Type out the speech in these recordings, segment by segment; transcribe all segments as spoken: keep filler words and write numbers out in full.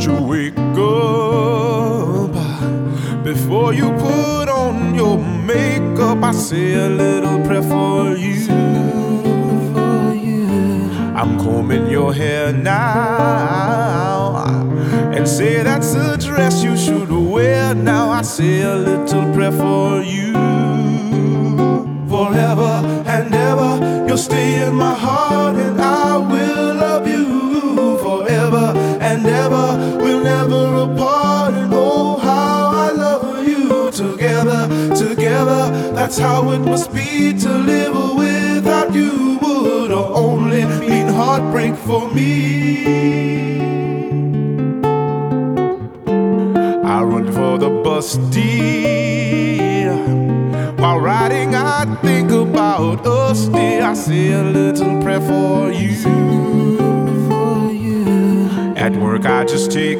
you wake up, before you put on your makeup, I say a little prayer for you. I'm combing your hair now and say that's a dress you should wear now. I say a little prayer for you. Forever and ever, you'll stay in my heart, and I will love you forever and ever. We'll never apart, and oh how I love you. Together, together, that's how it must be. To live without you would only mean heartbreak for me. I run for the bus, dear. While riding, I think about us, dear. I say a little prayer for you. At work, I just take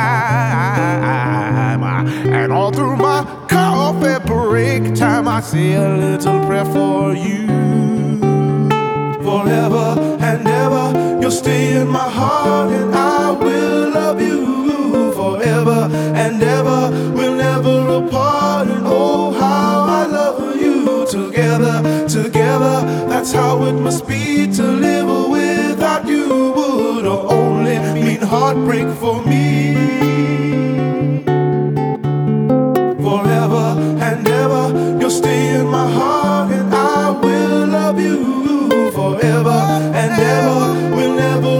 time, and all through my coffee break time, I say a little prayer for you. Forever and ever, you'll stay in my heart, and I will love you forever and ever. We'll never apart, and oh how I love you. Together, together, that's how it must be. To live without you would only mean heartbreak for me. Forever and ever, you'll stay in my heart, and I will love you forever and ever. We'll never